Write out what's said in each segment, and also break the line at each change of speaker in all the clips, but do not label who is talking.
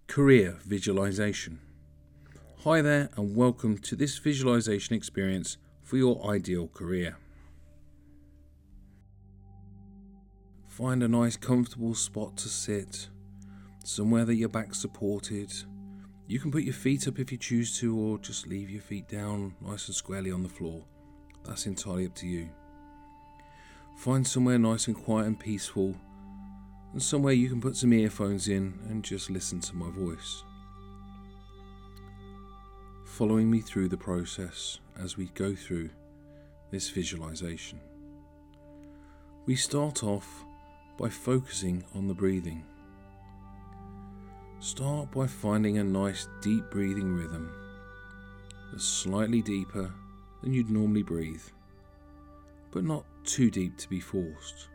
Career visualization. Hi there and welcome to this visualization experience for your ideal career. Find a nice comfortable spot to sit, somewhere that your back's supported. You can put your feet up if you choose to, or just leave your feet down nice and squarely on the floor. That's entirely up to you. Find somewhere nice and quiet and peaceful, and somewhere you can put some earphones in and just listen to my voice. Following me through the process as we go through this visualization. We start off by focusing on the breathing. Start by finding a nice deep breathing rhythm that's slightly deeper than you'd normally breathe, but not too deep to be forced.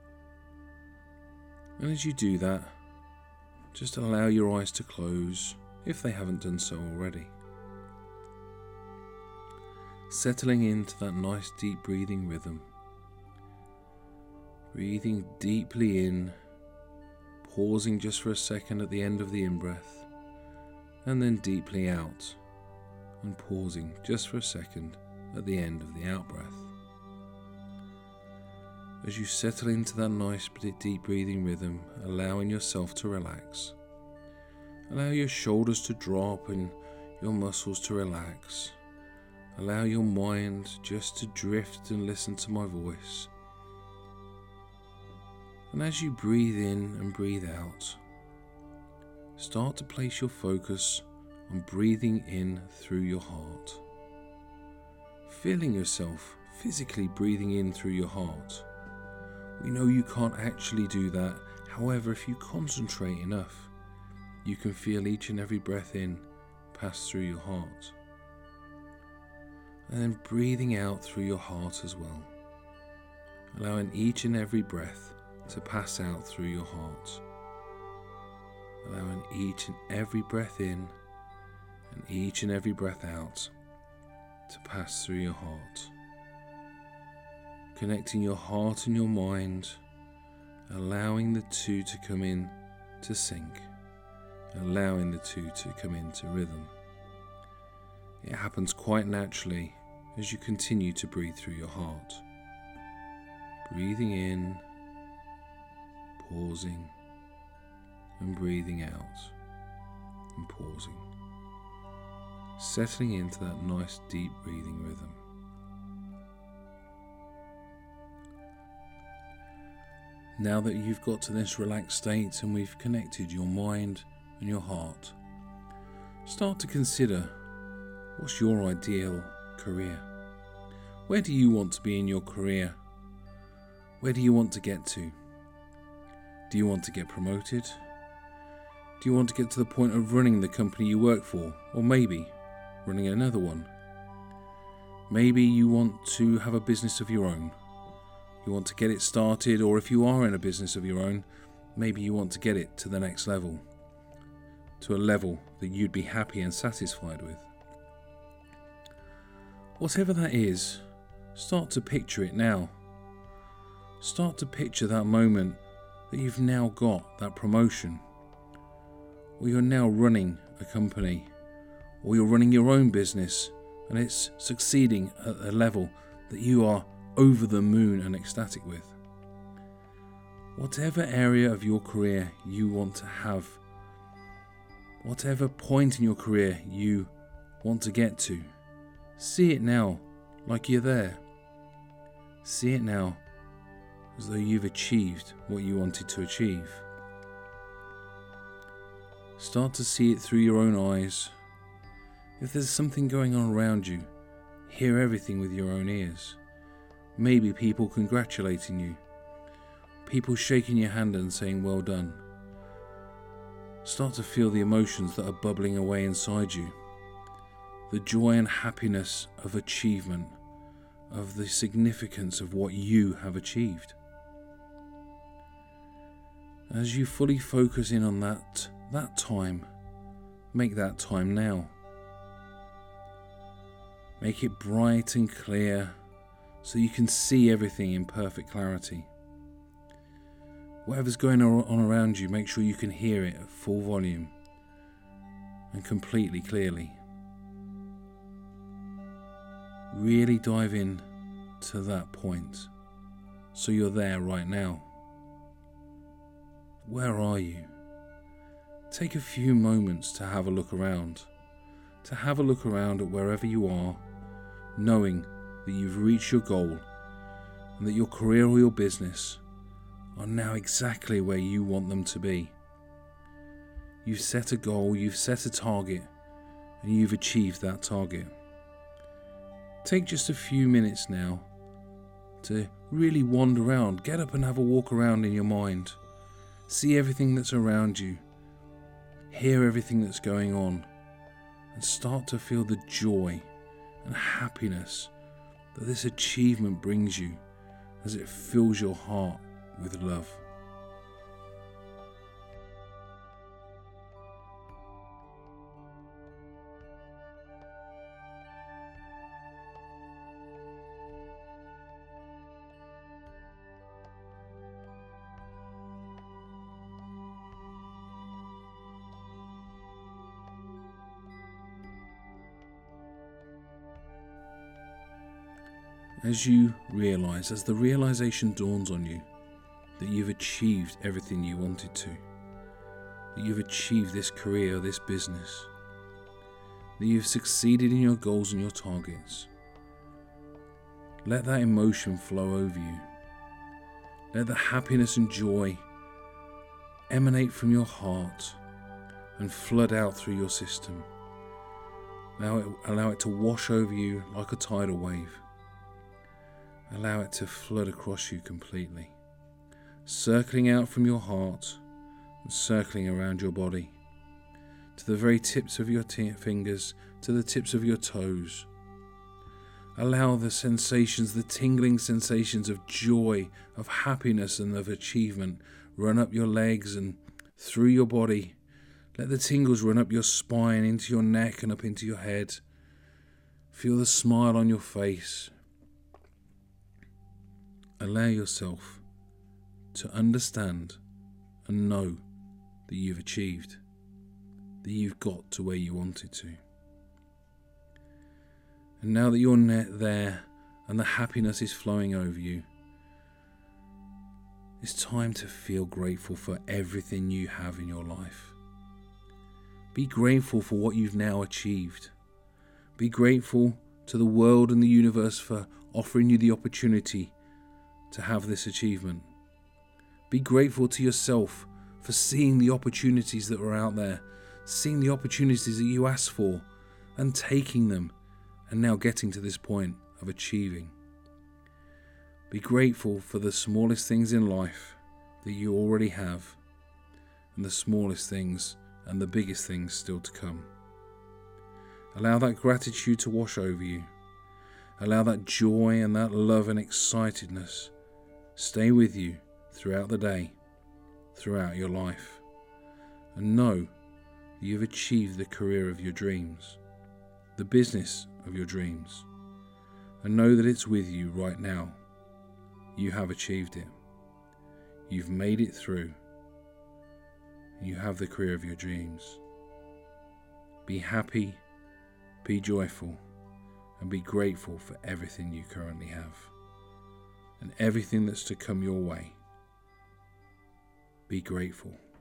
And as you do that, just allow your eyes to close if they haven't done so already. Settling into that nice deep breathing rhythm. Breathing deeply in, pausing just for a second at the end of the in-breath, and then deeply out, and pausing just for a second at the end of the out-breath. As you settle into that nice deep breathing rhythm, allowing yourself to relax. Allow your shoulders to drop and your muscles to relax. Allow your mind just to drift and listen to my voice. And as you breathe in and breathe out, start to place your focus on breathing in through your heart. Feeling yourself physically breathing in through your heart. We know you can't actually do that. However, if you concentrate enough, you can feel each and every breath in pass through your heart. And then breathing out through your heart as well. Allowing each and every breath to pass out through your heart. Allowing each and every breath in and each and every breath out to pass through your heart. Connecting your heart and your mind, allowing the two to come in to sync, allowing the two to come into rhythm. It happens quite naturally as you continue to breathe through your heart. Breathing in, pausing, and breathing out, and pausing. Settling into that nice deep breathing rhythm. Now that you've got to this relaxed state and we've connected your mind and your heart, start to consider, what's your ideal career? Where do you want to be in your career? Where do you want to get to? Do you want to get promoted? Do you want to get to the point of running the company you work for, or maybe running another one? Maybe you want to have a business of your own. You want to get it started, or if you are in a business of your own, maybe you want to get it to the next level, to a level that you'd be happy and satisfied with. Whatever that is, start to picture it now. Start to picture that moment that you've now got that promotion, or you're now running a company, or you're running your own business and it's succeeding at a level that you are over the moon and ecstatic with. Whatever area of your career you want to have, whatever point in your career you want to get to, see it now like you're there. See it now as though you've achieved what you wanted to achieve. Start to see it through your own eyes. If there's something going on around you, hear everything with your own ears. Maybe people congratulating you, people shaking your hand and saying well done. Start to feel the emotions that are bubbling away inside you. The joy and happiness of achievement, of the significance of what you have achieved. As you fully focus in on that time, make that time now. Make it bright and clear so you can see everything in perfect clarity. Whatever's going on around you, make sure you can hear it at full volume. and completely clearly. Really dive in to that point, so you're there right now. Where are you? Take a few moments to have a look around. At wherever you are, knowing that you've reached your goal and that your career or your business are now exactly where you want them to be. You've set a goal, you've set a target, and you've achieved that target. Take just a few minutes now to really wander around. Get up and have a walk around in your mind. See everything that's around you. Hear everything that's going on. And start to feel the joy and happiness that this achievement brings you as it fills your heart with love. As you realize, as the realization dawns on you that you've achieved everything you wanted to, that you've achieved this career, this business, that you've succeeded in your goals and your targets, let that emotion flow over you. Let the happiness and joy emanate from your heart and flood out through your system. Allow it to wash over you like a tidal wave. Allow it to flood across you completely, circling out from your heart and circling around your body, to the very tips of your fingers, to the tips of your toes. Allow the sensations, the tingling sensations of joy, of happiness and of achievement run up your legs and through your body. Let the tingles run up your spine, into your neck and up into your head. Feel the smile on your face. Allow yourself to understand and know that you've achieved, that you've got to where you wanted to. And now that you're there and the happiness is flowing over you, it's time to feel grateful for everything you have in your life. Be grateful for what you've now achieved. Be grateful to the world and the universe for offering you the opportunity to have this achievement. Be grateful to yourself for seeing the opportunities that were out there, seeing the opportunities that you asked for and taking them, and now getting to this point of achieving. Be grateful for the smallest things in life that you already have, and the smallest things and the biggest things still to come. Allow that gratitude to wash over you. Allow that joy and that love and excitedness stay with you throughout the day, throughout your life, and know that you've achieved the career of your dreams, the business of your dreams, and know that it's with you right now. You have achieved it. You've made it through. You have the career of your dreams. Be happy, be joyful, and be grateful for everything you currently have and everything that's to come your way. Be grateful.